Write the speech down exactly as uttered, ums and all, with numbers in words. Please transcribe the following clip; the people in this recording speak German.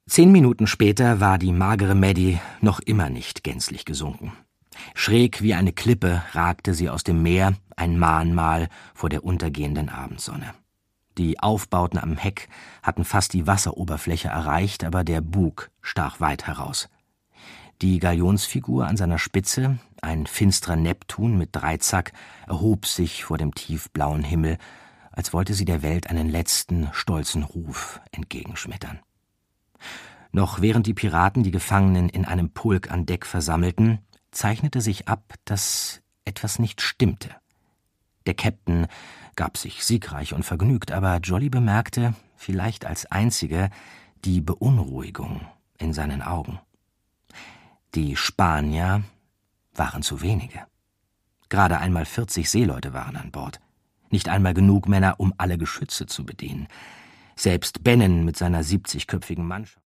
Zehn Minuten später war die magere Maddie noch immer nicht gänzlich gesunken. Schräg wie eine Klippe ragte sie aus dem Meer, ein Mahnmal vor der untergehenden Abendsonne. Die Aufbauten am Heck hatten fast die Wasseroberfläche erreicht, aber der Bug stach weit heraus. Die Galionsfigur an seiner Spitze, ein finsterer Neptun mit Dreizack, erhob sich vor dem tiefblauen Himmel, als wollte sie der Welt einen letzten, stolzen Ruf entgegenschmettern. Noch während die Piraten die Gefangenen in einem Pulk an Deck versammelten, zeichnete sich ab, dass etwas nicht stimmte. Der Käpt'n gab sich siegreich und vergnügt, aber Jolly bemerkte, vielleicht als einziger, die Beunruhigung in seinen Augen. Die Spanier waren zu wenige. Gerade einmal vierzig Seeleute waren an Bord. Nicht einmal genug Männer, um alle Geschütze zu bedienen. Selbst Bennen mit seiner siebzigköpfigen Mannschaft